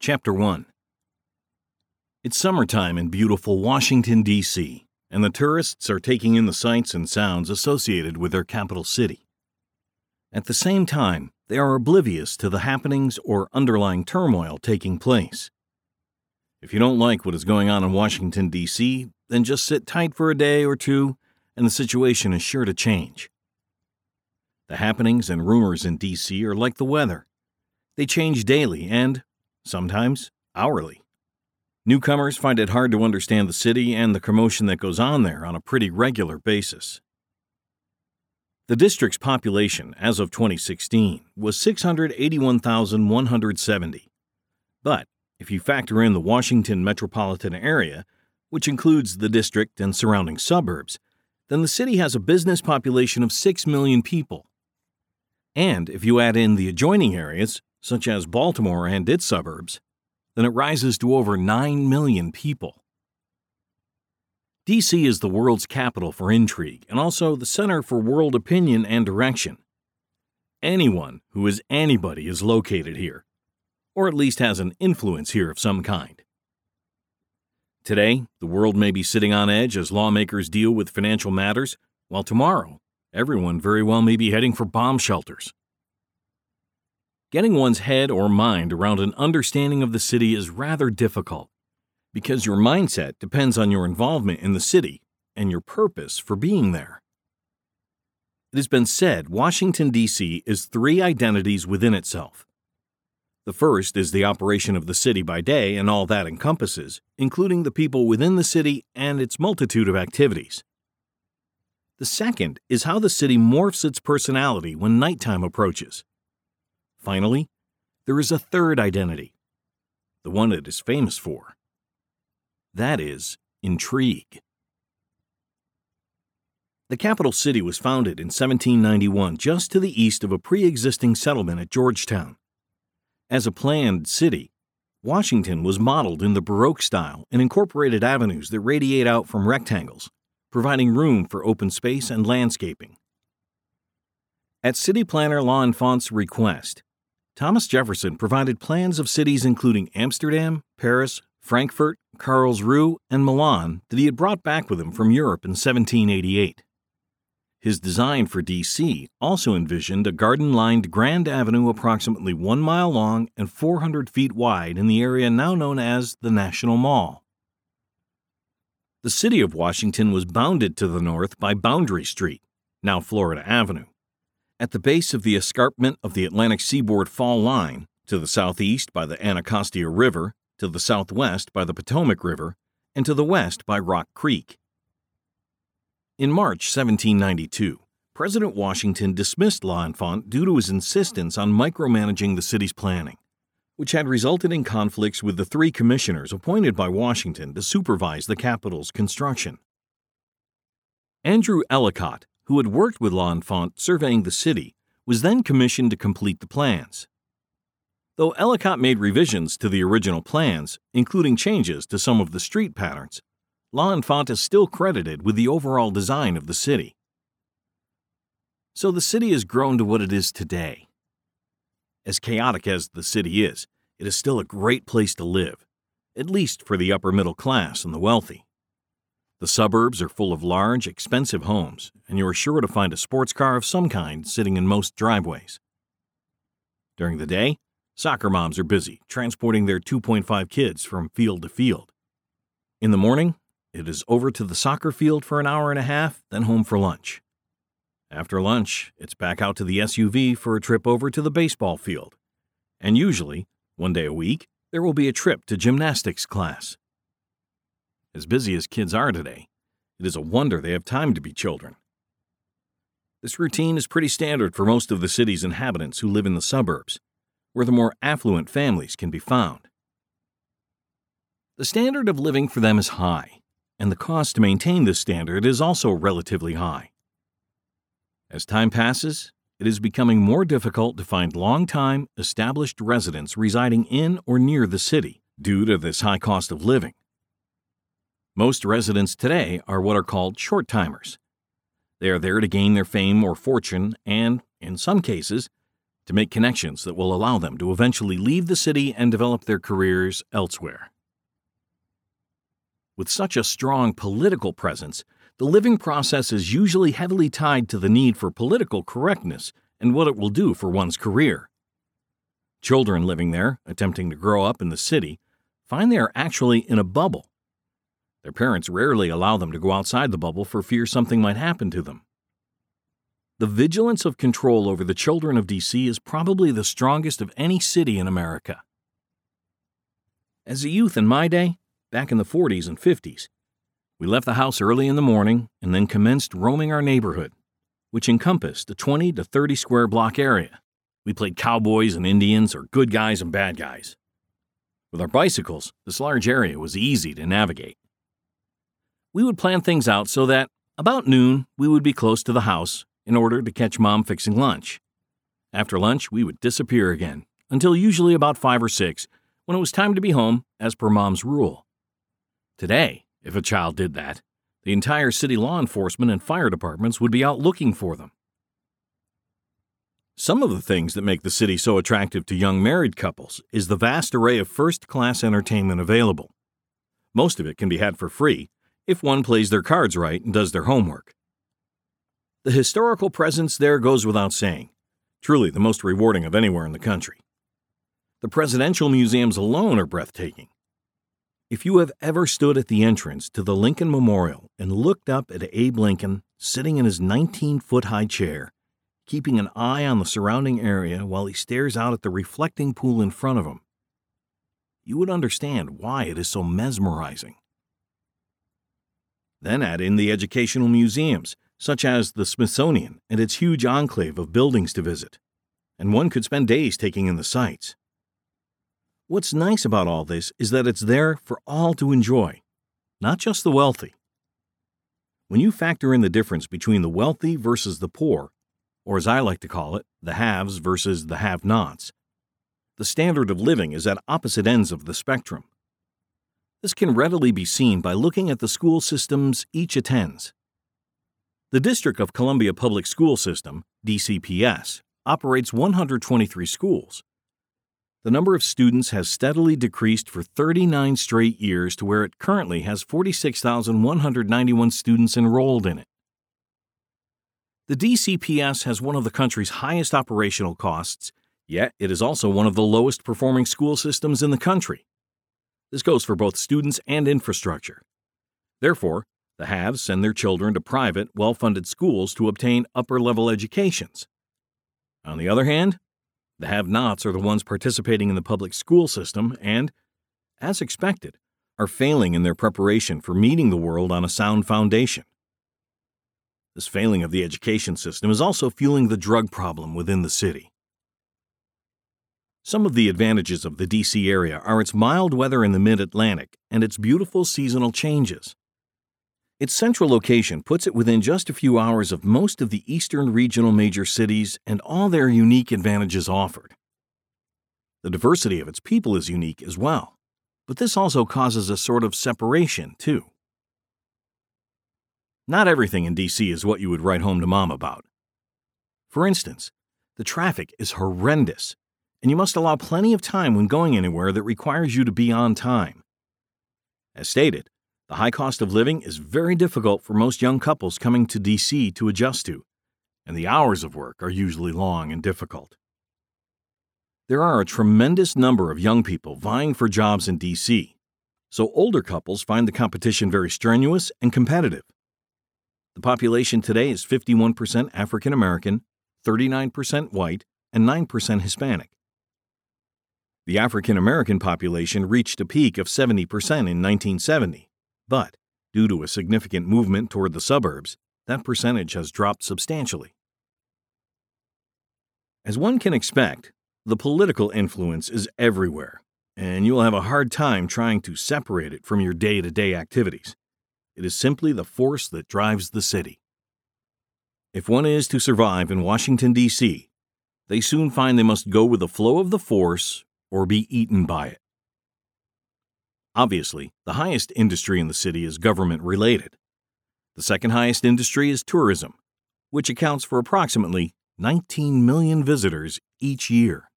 Chapter 1. It's summertime in beautiful Washington, D.C., and the tourists are taking in the sights and sounds associated with their capital city. At the same time, they are oblivious to the happenings or underlying turmoil taking place. If you don't like what is going on in Washington, D.C., then just sit tight for a day or two, and the situation is sure to change. The happenings and rumors in D.C. are like the weather. They change daily and, sometimes, hourly. Newcomers find it hard to understand the city and the commotion that goes on there on a pretty regular basis. The district's population, as of 2016, was 681,170. But if you factor in the Washington metropolitan area, which includes the district and surrounding suburbs, then the city has a business population of 6 million people. And if you add in the adjoining areas, such as Baltimore and its suburbs, then it rises to over 9 million people. D.C. is the world's capital for intrigue and also the center for world opinion and direction. Anyone who is anybody is located here, or at least has an influence here of some kind. Today, the world may be sitting on edge as lawmakers deal with financial matters, while tomorrow, everyone very well may be heading for bomb shelters. Getting one's head or mind around an understanding of the city is rather difficult, because your mindset depends on your involvement in the city and your purpose for being there. It has been said Washington, D.C. is 3 identities within itself. The first is the operation of the city by day and all that encompasses, including the people within the city and its multitude of activities. The second is how the city morphs its personality when nighttime approaches. Finally, there is a third identity, the one it is famous for. That is intrigue. The capital city was founded in 1791 just to the east of a pre-existing settlement at Georgetown. As a planned city, Washington was modeled in the Baroque style and incorporated avenues that radiate out from rectangles, providing room for open space and landscaping. At city planner L'Enfant's request, Thomas Jefferson provided plans of cities including Amsterdam, Paris, Frankfurt, Karlsruhe, and Milan that he had brought back with him from Europe in 1788. His design for D.C. also envisioned a garden-lined Grand Avenue approximately 1 mile long and 400 feet wide in the area now known as the National Mall. The city of Washington was bounded to the north by Boundary Street, now Florida Avenue. At the base of the escarpment of the Atlantic Seaboard Fall Line, to the southeast by the Anacostia River, to the southwest by the Potomac River, and to the west by Rock Creek. In March 1792, President Washington dismissed L'Enfant due to his insistence on micromanaging the city's planning, which had resulted in conflicts with the 3 commissioners appointed by Washington to supervise the capital's construction. Andrew Ellicott, who had worked with L'Enfant surveying the city, was then commissioned to complete the plans. Though Ellicott made revisions to the original plans, including changes to some of the street patterns, L'Enfant is still credited with the overall design of the city. So the city has grown to what it is today. As chaotic as the city is, it is still a great place to live, at least for the upper middle class and the wealthy. The suburbs are full of large, expensive homes, and you are sure to find a sports car of some kind sitting in most driveways. During the day, soccer moms are busy transporting their 2.5 kids from field to field. In the morning, it is over to the soccer field for an hour and a half, then home for lunch. After lunch, it's back out to the SUV for a trip over to the baseball field. And usually, 1 day a week, there will be a trip to gymnastics class. As busy as kids are today, it is a wonder they have time to be children. This routine is pretty standard for most of the city's inhabitants who live in the suburbs, where the more affluent families can be found. The standard of living for them is high, and the cost to maintain this standard is also relatively high. As time passes, it is becoming more difficult to find long-time, established residents residing in or near the city due to this high cost of living. Most residents today are what are called short-timers. They are there to gain their fame or fortune and, in some cases, to make connections that will allow them to eventually leave the city and develop their careers elsewhere. With such a strong political presence, the living process is usually heavily tied to the need for political correctness and what it will do for one's career. Children living there, attempting to grow up in the city, find they are actually in a bubble. Their parents rarely allow them to go outside the bubble for fear something might happen to them. The vigilance of control over the children of D.C. is probably the strongest of any city in America. As a youth in my day, back in the 40s and 50s, we left the house early in the morning and then commenced roaming our neighborhood, which encompassed a 20 to 30 square block area. We played cowboys and Indians or good guys and bad guys. With our bicycles, this large area was easy to navigate. We would plan things out so that, about noon, we would be close to the house in order to catch Mom fixing lunch. After lunch, we would disappear again, until usually about 5 or 6, when it was time to be home, as per Mom's rule. Today, if a child did that, the entire city law enforcement and fire departments would be out looking for them. Some of the things that make the city so attractive to young married couples is the vast array of first-class entertainment available. Most of it can be had for free if one plays their cards right and does their homework. The historical presence there goes without saying, truly the most rewarding of anywhere in the country. The presidential museums alone are breathtaking. If you have ever stood at the entrance to the Lincoln Memorial and looked up at Abe Lincoln sitting in his 19-foot-high chair, keeping an eye on the surrounding area while he stares out at the reflecting pool in front of him, you would understand why it is so mesmerizing. Then add in the educational museums, such as the Smithsonian and its huge enclave of buildings to visit, and one could spend days taking in the sights. What's nice about all this is that it's there for all to enjoy, not just the wealthy. When you factor in the difference between the wealthy versus the poor, or as I like to call it, the haves versus the have-nots, the standard of living is at opposite ends of the spectrum. This can readily be seen by looking at the school systems each attends. The District of Columbia Public School System, DCPS, operates 123 schools. The number of students has steadily decreased for 39 straight years to where it currently has 46,191 students enrolled in it. The DCPS has one of the country's highest operational costs, yet it is also one of the lowest performing school systems in the country. This goes for both students and infrastructure. Therefore, the haves send their children to private, well-funded schools to obtain upper-level educations. On the other hand, the have-nots are the ones participating in the public school system and, as expected, are failing in their preparation for meeting the world on a sound foundation. This failing of the education system is also fueling the drug problem within the city. Some of the advantages of the D.C. area are its mild weather in the mid-Atlantic and its beautiful seasonal changes. Its central location puts it within just a few hours of most of the eastern regional major cities and all their unique advantages offered. The diversity of its people is unique as well, but this also causes a sort of separation, too. Not everything in D.C. is what you would write home to Mom about. For instance, the traffic is horrendous, and you must allow plenty of time when going anywhere that requires you to be on time. As stated, the high cost of living is very difficult for most young couples coming to D.C. to adjust to, and the hours of work are usually long and difficult. There are a tremendous number of young people vying for jobs in D.C., so older couples find the competition very strenuous and competitive. The population today is 51% African American, 39% white, and 9% Hispanic. The African American population reached a peak of 70% in 1970. But, due to a significant movement toward the suburbs, that percentage has dropped substantially. As one can expect, the political influence is everywhere, and you'll have a hard time trying to separate it from your day-to-day activities. It is simply the force that drives the city. If one is to survive in Washington, D.C., they soon find they must go with the flow of the force or be eaten by it. Obviously, the highest industry in the city is government-related. The second highest industry is tourism, which accounts for approximately 19 million visitors each year.